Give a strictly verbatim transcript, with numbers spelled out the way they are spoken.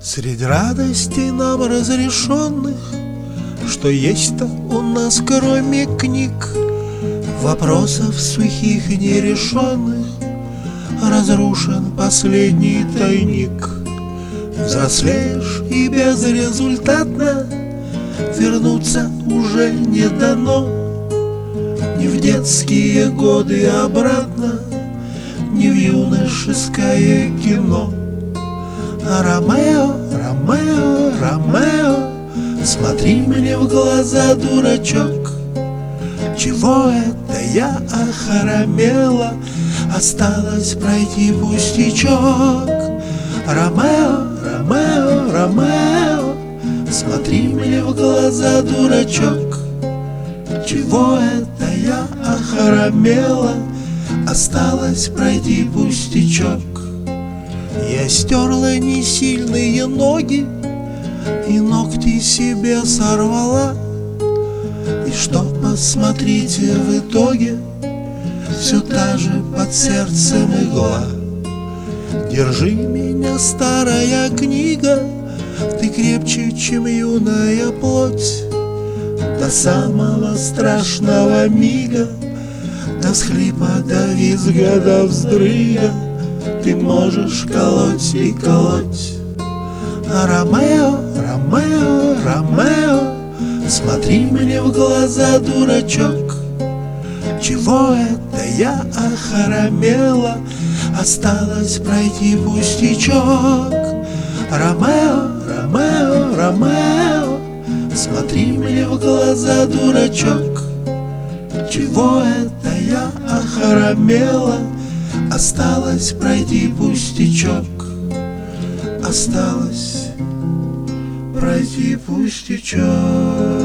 Среди радостей нам разрешенных, что есть-то у нас, кроме книг, вопросов сухих и нерешенных, разрушен последний тайник. Взрослеешь и безрезультатно вернуться уже не дано. Ни в детские годы обратно, ни в юношеское кино. А Ромео, Ромео, Ромео, смотри мне в глаза, дурачок. Чего это я охромела? Осталось пройти пустячок. Ромео, Ромео, Ромео, смотри мне в глаза, дурачок. Чего это я охромела? Осталось пройти пустячок. Я стерла несильные ноги и ногти себе сорвала. И что, посмотрите, в итоге все та же под сердцем игла. Держи меня, старая книга, ты крепче, чем юная плоть. До самого страшного мига, до всхлипа, до визга, до вздрыга ты можешь колоть и колоть. А Ромео, Ромео, Ромео, смотри мне в глаза, дурачок. Чего это я охромела? Осталось пройти пустячок. Ромео, Ромео, Ромео, смотри мне в глаза, дурачок. Чего это я охромела? Осталось пройти пустячок. Осталось пройти пустячок.